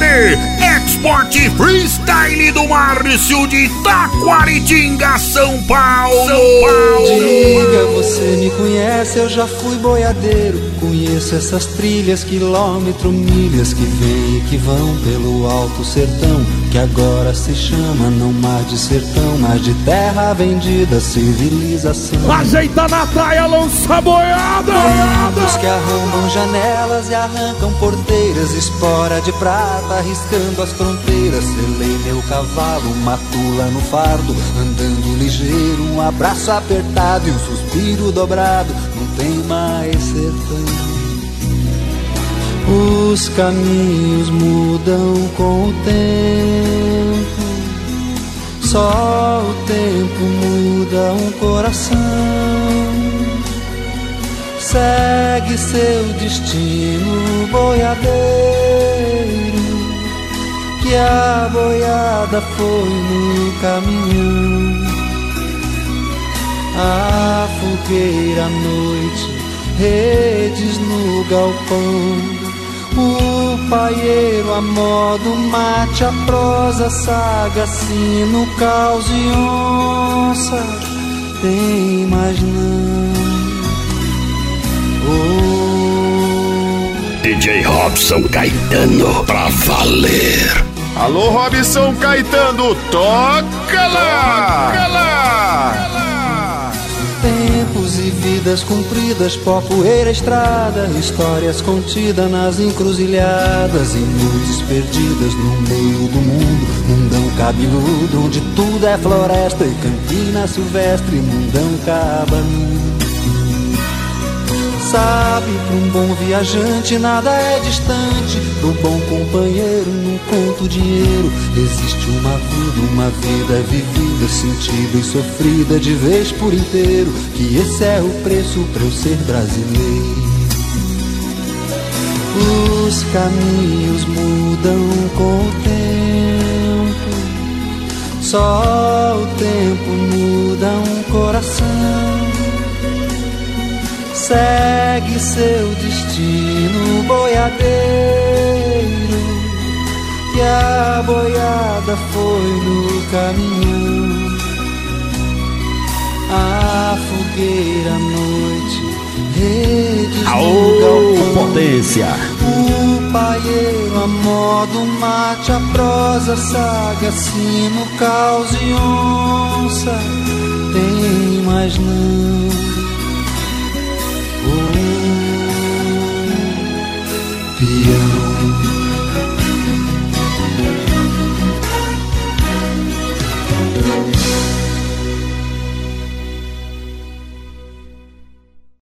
Export Freestyle do Márcio de Taquaritinga, São Paulo. Diga, você me conhece, eu já fui boiadeiro. Conheço essas trilhas, quilômetro, milhas que vêm e que vão pelo alto sertão, que agora se chama não mais de sertão, mas de terra vendida, civilização. Ajeita na praia, lança a boiada. Ventos que arrombam janelas e arrancam porteiras, espora de prata arriscando as fronteiras. Selei meu cavalo, matula no fardo, andando ligeiro, um abraço apertado e um suspiro dobrado. Não tem mais sertão. Os caminhos mudam com o tempo, só o tempo muda um coração. Segue seu destino, boiadeiro, que a boiada foi no caminhão. A fogueira à noite, redes no galpão, o paieiro a modo mate, a prosa, saga, sino, caos e onça. Tem mais não. Oh. DJ Robson Caetano, pra valer. Alô, Robson Caetano, toca lá! Toca lá! Tempos e vidas cumpridas, pó, poeira, estrada, histórias contidas nas encruzilhadas e noites perdidas no meio do mundo. Mundão cabeludo, onde tudo é floresta e campina silvestre, mundão cabanudo. Sabe, para um bom viajante nada é distante, pro bom companheiro não conta o dinheiro. Existe uma vida é vivida, sentida e sofrida de vez por inteiro, que esse é o preço pra eu ser brasileiro. Os caminhos mudam com o tempo, só o tempo muda um coração. Segue seu destino, boiadeiro, que a boiada foi no caminhão. A fogueira à noite, redes no galpão, potência. o paieiro a modo mate, a prosa, saga, sino, caos e onça. Tem mais não. Peão